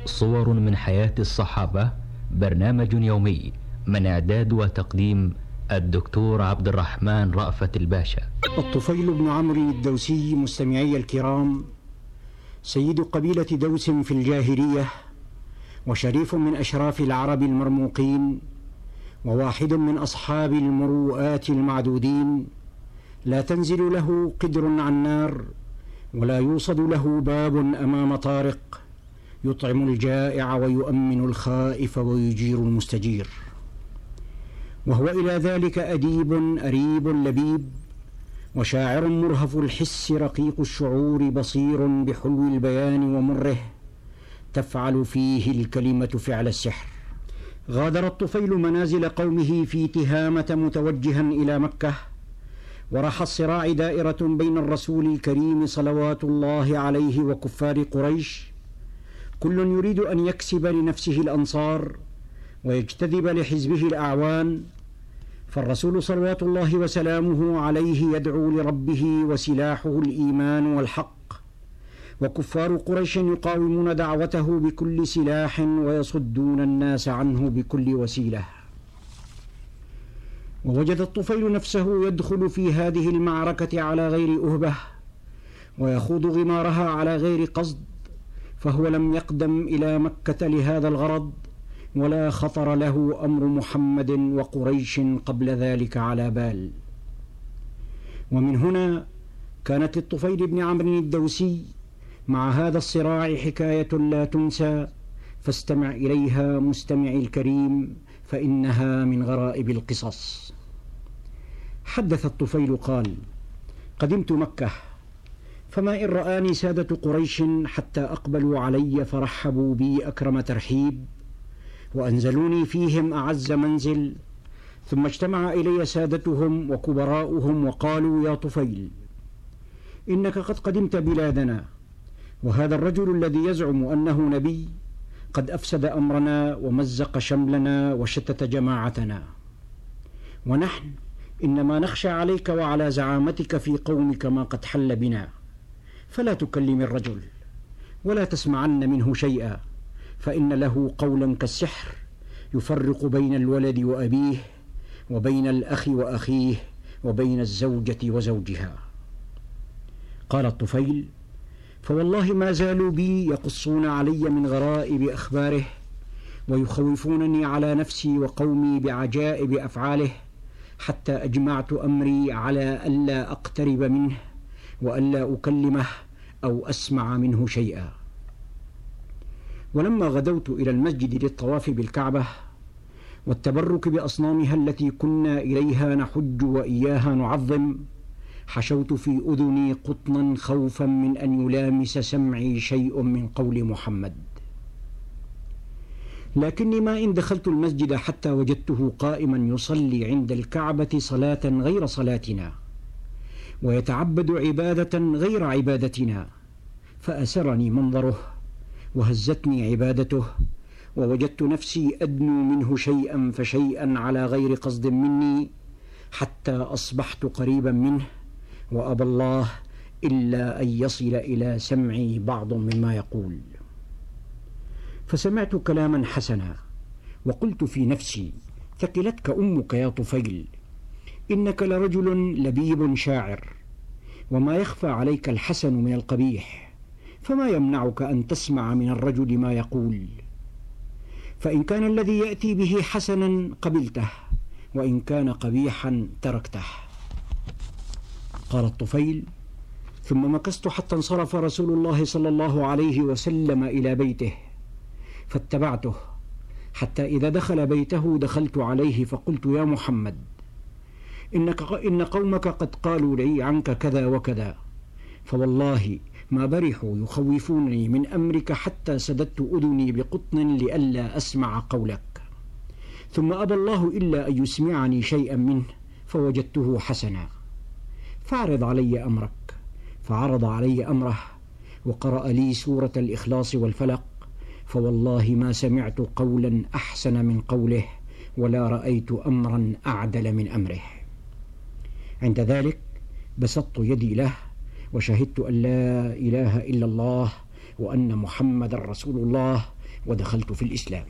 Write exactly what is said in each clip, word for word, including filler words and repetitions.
صور من حياة الصحابة، برنامج يومي من إعداد وتقديم الدكتور عبد الرحمن رأفت الباشا. الطفيل بن عمرو الدوسي، مستمعي الكرام، سيد قبيلة دوس في الجاهلية، وشريف من أشراف العرب المرموقين، وواحد من أصحاب المروءات المعدودين، لا تنزل له قدر عن نار، ولا يوصد له باب أمام طارق، يطعم الجائع ويؤمن الخائف ويجير المستجير. وهو إلى ذلك أديب أريب لبيب، وشاعر مرهف الحس رقيق الشعور، بصير بحلو البيان ومره، تفعل فيه الكلمة فعل السحر. غادر الطفيل منازل قومه في تهامة متوجها إلى مكة، ورح الصراع دائرة بين الرسول الكريم صلوات الله عليه وكفار قريش، كل يريد أن يكسب لنفسه الأنصار ويجتذب لحزبه الأعوان، فالرسول صلوات الله وسلامه عليه يدعو لربه وسلاحه الإيمان والحق، وكفار قريش يقاومون دعوته بكل سلاح ويصدون الناس عنه بكل وسيلة. ووجد الطفيل نفسه يدخل في هذه المعركة على غير أهبة، ويخوض غمارها على غير قصد، فهو لم يقدم إلى مكة لهذا الغرض، ولا خطر له أمر محمد وقريش قبل ذلك على بال. ومن هنا كانت للطفيل بن عمرو الدوسي مع هذا الصراع حكاية لا تنسى، فاستمع إليها مستمعي الكريم، فإنها من غرائب القصص. حدث الطفيل قال: قدمت مكة، فما إن رآني سادة قريش حتى أقبلوا علي فرحبوا بي أكرم ترحيب، وأنزلوني فيهم أعز منزل، ثم اجتمع إلي سادتهم وكبراؤهم وقالوا: يا طفيل، إنك قد قدمت بلادنا، وهذا الرجل الذي يزعم أنه نبي قد أفسد أمرنا ومزق شملنا وشتت جماعتنا، ونحن إنما نخشى عليك وعلى زعامتك في قومك ما قد حل بنا، فلا تكلم الرجل ولا تسمعن منه شيئا، فإن له قولا كالسحر يفرق بين الولد وأبيه، وبين الأخ وأخيه، وبين الزوجة وزوجها. قال الطفيل: فوالله ما زالوا بي يقصون علي من غرائب أخباره، ويخوفونني على نفسي وقومي بعجائب أفعاله، حتى أجمعت أمري على ألا أقترب منه وألا أكلمه أو أسمع منه شيئا. ولما غدوت إلى المسجد للطواف بالكعبة والتبرك بأصنامها التي كنا إليها نحج وإياها نعظم، حشوت في أذني قطنا خوفا من أن يلامس سمعي شيء من قول محمد. لكني ما إن دخلت المسجد حتى وجدته قائما يصلي عند الكعبة صلاة غير صلاتنا، ويتعبد عبادة غير عبادتنا، فأسرني منظره وهزتني عبادته، ووجدت نفسي أدنو منه شيئا فشيئا على غير قصد مني، حتى أصبحت قريبا منه، وأبى الله إلا أن يصل إلى سمعي بعض مما يقول. فسمعت كلاما حسنا، وقلت في نفسي: ثقلتك أمك يا طفيل، إنك لرجل لبيب شاعر، وما يخفى عليك الحسن من القبيح، فما يمنعك أن تسمع من الرجل ما يقول، فإن كان الذي يأتي به حسنا قبلته، وإن كان قبيحا تركته. قال الطفيل: ثم مكثت حتى انصرف رسول الله صلى الله عليه وسلم إلى بيته، فاتبعته حتى إذا دخل بيته دخلت عليه فقلت: يا محمد، إنك إن قومك قد قالوا لي عنك كذا وكذا، فوالله ما برحوا يخوفونني من أمرك حتى سددت أذني بقطن لئلا أسمع قولك، ثم أبى الله إلا أن يسمعني شيئا منه، فوجدته حسنا، فاعرض علي أمرك. فعرض علي أمره، وقرأ لي سورة الإخلاص والفلق، فوالله ما سمعت قولا أحسن من قوله، ولا رأيت أمرا أعدل من أمره. عند ذلك بسطت يدي له، وشهدت أن لا إله إلا الله وأن محمد رسول الله، ودخلت في الإسلام.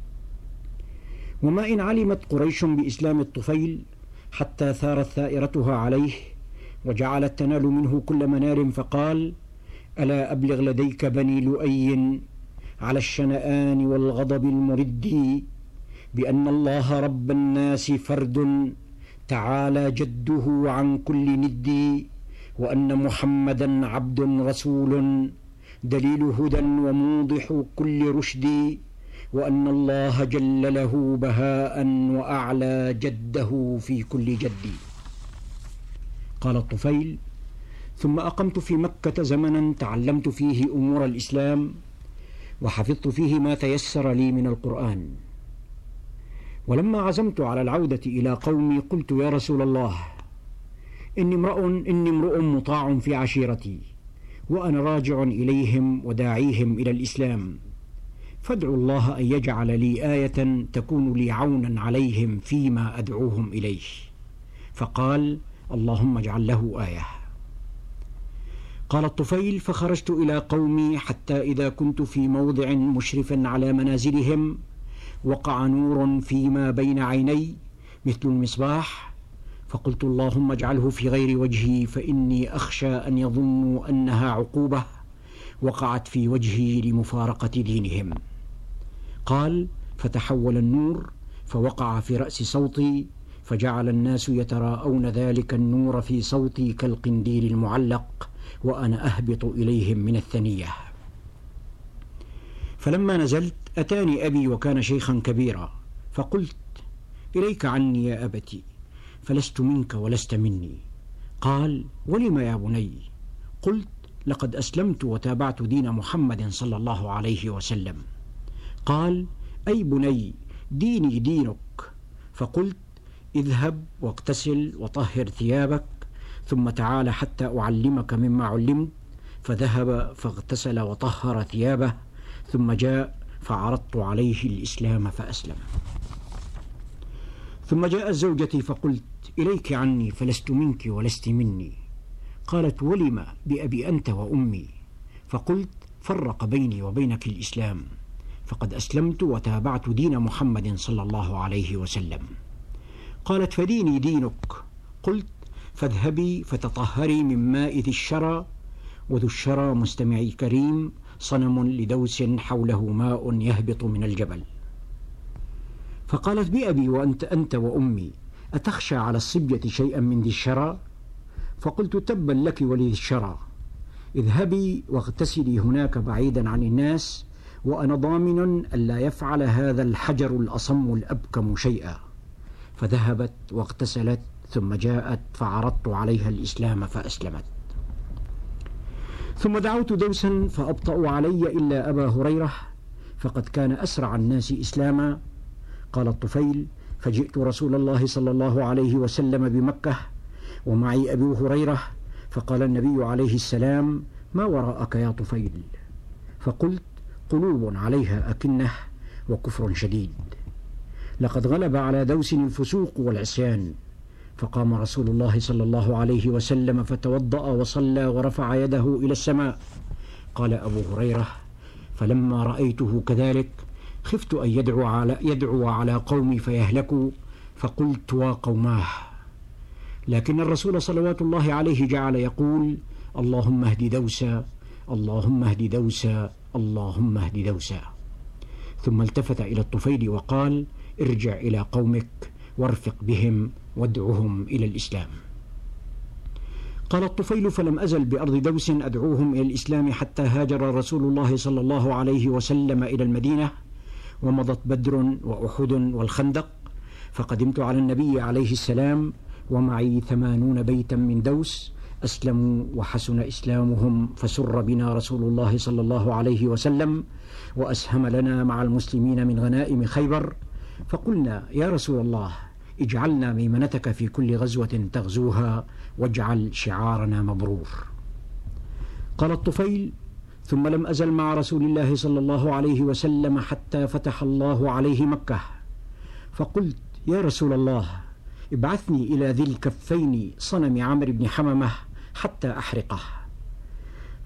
وما إن علمت قريش بإسلام الطفيل حتى ثارت ثائرتها عليه وجعلت تنال منه كل منال، فقال: ألا أبلغ لديك بني لؤي على الشنآن والغضب المرد بأن الله رب الناس فرد تعالى جده عن كل ند، وأن محمدا عبد رسول دليل هدى وموضح كل رشد، وأن الله جل له بهاء وأعلى جده في كل جد. قال الطفيل: ثم أقمت في مكة زمنا تعلمت فيه أمور الإسلام، وحفظت فيه ما تيسر لي من القرآن. ولما عزمت على العودة إلى قومي قلت: يا رسول الله، إني امرؤ إني امرؤ مطاع في عشيرتي، وأنا راجع إليهم وداعيهم إلى الإسلام، فادعوا الله أن يجعل لي آية تكون لي عونا عليهم فيما أدعوهم إليه. فقال: اللهم اجعل له آية. قال الطفيل: فخرجت إلى قومي حتى إذا كنت في موضع مشرف على منازلهم وقع نور فيما بين عيني مثل المصباح، فقلت: اللهم اجعله في غير وجهي، فإني أخشى أن يظنوا أنها عقوبة وقعت في وجهي لمفارقة دينهم. قال: فتحول النور فوقع في رأس صوتي، فجعل الناس يتراءون ذلك النور في صوتي كالقنديل المعلق، وأنا أهبط إليهم من الثنية. فلما نزلت أتاني أبي وكان شيخا كبيرا، فقلت: إليك عني يا أبتي، فلست منك ولست مني. قال: ولم يا بني؟ قلت: لقد أسلمت وتابعت دين محمد صلى الله عليه وسلم. قال: أي بني، ديني دينك. فقلت: اذهب واغتسل وطهر ثيابك، ثم تعال حتى أعلمك مما علمت. فذهب فاغتسل وطهر ثيابه، ثم جاء فعرضت عليه الإسلام فأسلم. ثم جاءت زوجتي فقلت: إليك عني، فلست منك ولست مني. قالت: ولم بأبي أنت وأمي؟ فقلت: فرق بيني وبينك الإسلام، فقد أسلمت وتابعت دين محمد صلى الله عليه وسلم. قالت: فديني دينك. قلت: فاذهبي فتطهري من ماء ذي الشرى، وذو الشرى مستمعي كريم صنم لدوس حوله ماء يهبط من الجبل. فقالت: بأبي وأنت أنت وأمي، أتخشى على الصبية شيئا من ذي الشرى؟ فقلت: تبا لك ولذي الشرى، اذهبي واغتسلي هناك بعيدا عن الناس، وأنا ضامن ألا يفعل هذا الحجر الأصم الأبكم شيئا. فذهبت واغتسلت، ثم جاءت فعرضت عليها الإسلام فأسلمت. ثم دعوت دوسا فأبطأوا علي إلا أبا هريرة، فقد كان أسرع الناس إسلاما. قال الطفيل: فجئت رسول الله صلى الله عليه وسلم بمكة ومعي أبو هريرة، فقال النبي عليه السلام: ما وراءك يا طفيل؟ فقلت: قلوب عليها أكنة وكفر شديد، لقد غلب على دوس الفسوق والعصيان. فقام رسول الله صلى الله عليه وسلم فتوضأ وصلى ورفع يده إلى السماء. قال أبو هريرة: فلما رأيته كذلك خفت أن يدعو على, يدعو على قومي فيهلكوا، فقلت: وقوماه. لكن الرسول صلوات الله عليه جعل يقول: اللهم اهد دوسا، اللهم اهد دوسا، اللهم اهد دوسا. ثم التفت إلى الطفيل وقال: ارجع إلى قومك وارفق بهم وادعهم إلى الإسلام. قال الطفيل: فلم أزل بأرض دوس أدعوهم إلى الإسلام حتى هاجر رسول الله صلى الله عليه وسلم إلى المدينة، ومضت بدر وأحد والخندق، فقدمت على النبي عليه السلام ومعي ثمانون بيتا من دوس أسلموا وحسن إسلامهم، فسر بنا رسول الله صلى الله عليه وسلم وأسهم لنا مع المسلمين من غنائم خيبر. فقلنا: يا رسول الله، اجعلنا ميمنتك في كل غزوة تغزوها، واجعل شعارنا مبرور. قال الطفيل: ثم لم أزل مع رسول الله صلى الله عليه وسلم حتى فتح الله عليه مكة، فقلت: يا رسول الله، ابعثني إلى ذي الكفين صنم عمرو بن حممة حتى أحرقه.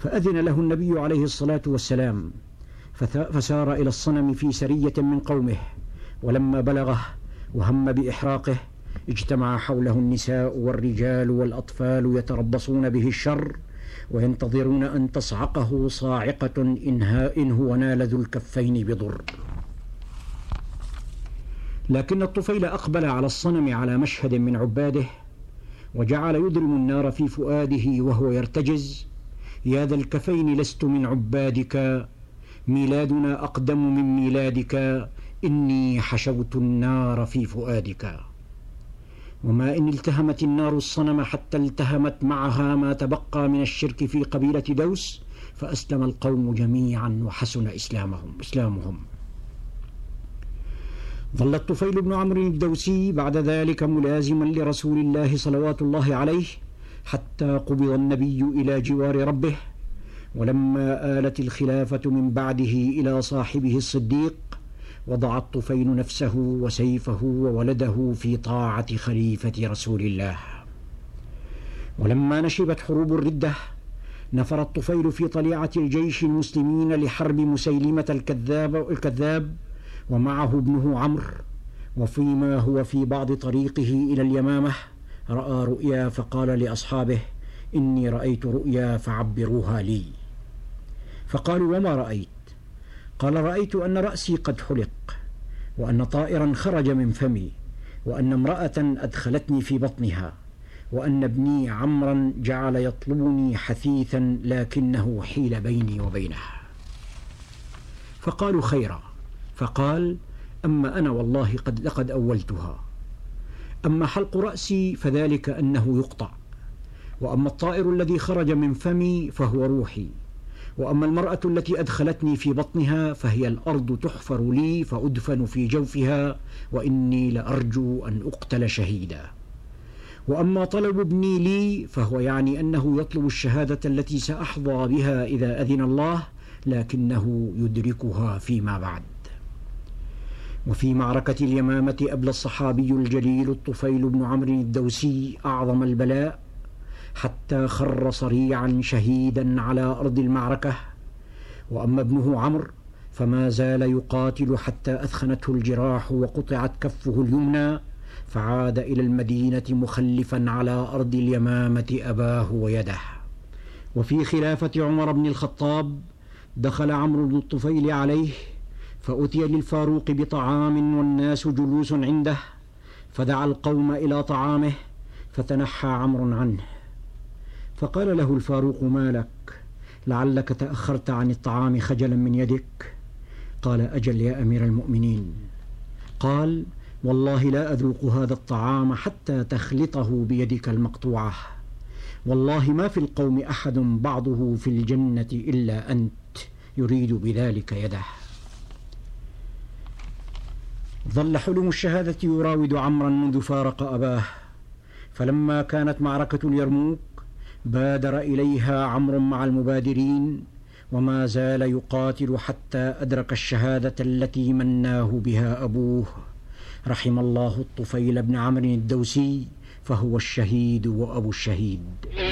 فأذن له النبي عليه الصلاة والسلام، فسار إلى الصنم في سرية من قومه، ولما بلغه وهم بإحراقه اجتمع حوله النساء والرجال والأطفال يتربصون به الشر وينتظرون أن تصعقه صاعقة إن هو نال ذو الكفين بضر. لكن الطفيل أقبل على الصنم على مشهد من عباده، وجعل يضرم النار في فؤاده وهو يرتجز: يا ذا الكفين لست من عبادك، ميلادنا أقدم من ميلادك، إني حشوت النار في فؤادك. وما إن التهمت النار الصنم حتى التهمت معها ما تبقى من الشرك في قبيلة دوس، فأسلم القوم جميعا وحسن إسلامهم إسلامهم. ظل الطفيل بن عمرو الدوسي بعد ذلك ملازما لرسول الله صلوات الله عليه حتى قبض النبي إلى جوار ربه. ولما آلت الخلافة من بعده إلى صاحبه الصديق، وضع الطفيل نفسه وسيفه وولده في طاعة خليفة رسول الله. ولما نشبت حروب الردة، نفر الطفيل في طليعة الجيش المسلمين لحرب مسيلمة الكذاب, الكذاب ومعه ابنه عمرو. وفيما هو في بعض طريقه إلى اليمامة رأى رؤيا، فقال لأصحابه: إني رأيت رؤيا فعبروها لي. فقالوا: وما رأيت؟ قال: رأيت أن رأسي قد حلق، وأن طائرا خرج من فمي، وأن امرأة أدخلتني في بطنها، وأن ابني عمرا جعل يطلبني حثيثا لكنه حيل بيني وبينها. فقالوا: خيرا. فقال: أما أنا والله قد لقد أولتها. أما حلق رأسي فذلك أنه يقطع، وأما الطائر الذي خرج من فمي فهو روحي، وأما المرأة التي أدخلتني في بطنها فهي الأرض تحفر لي فأدفن في جوفها، وإني لأرجو أن أقتل شهيدا. وأما طلب ابني لي فهو يعني أنه يطلب الشهادة التي سأحظى بها إذا أذن الله، لكنه يدركها فيما بعد. وفي معركة اليمامة أبلى الصحابي الجليل الطفيل بن عمرو الدوسي أعظم البلاء، حتى خر صريعا شهيدا على أرض المعركة. وأما ابنه عمرو فما زال يقاتل حتى أثخنته الجراح وقطعت كفه اليمنى، فعاد إلى المدينة مخلفا على أرض اليمامة أباه ويده. وفي خلافة عمر بن الخطاب دخل عمرو بن الطفيل عليه، فأتي للفاروق بطعام والناس جلوس عنده، فدعا القوم إلى طعامه، فتنحى عمرو عنه. فقال له الفاروق: ما لك؟ لعلك تأخرت عن الطعام خجلا من يدك. قال: أجل يا أمير المؤمنين. قال: والله لا أذوق هذا الطعام حتى تخلطه بيدك المقطوعة، والله ما في القوم أحد بعضه في الجنة إلا أنت، يريد بذلك يده. ظل حلم الشهادة يراود عمرا منذ فارق أباه، فلما كانت معركة اليرموك بادر إليها عمرو مع المبادرين، وما زال يقاتل حتى أدرك الشهادة التي مناه بها أبوه. رحم الله الطفيل بن عمرو الدوسي، فهو الشهيد وأبو الشهيد.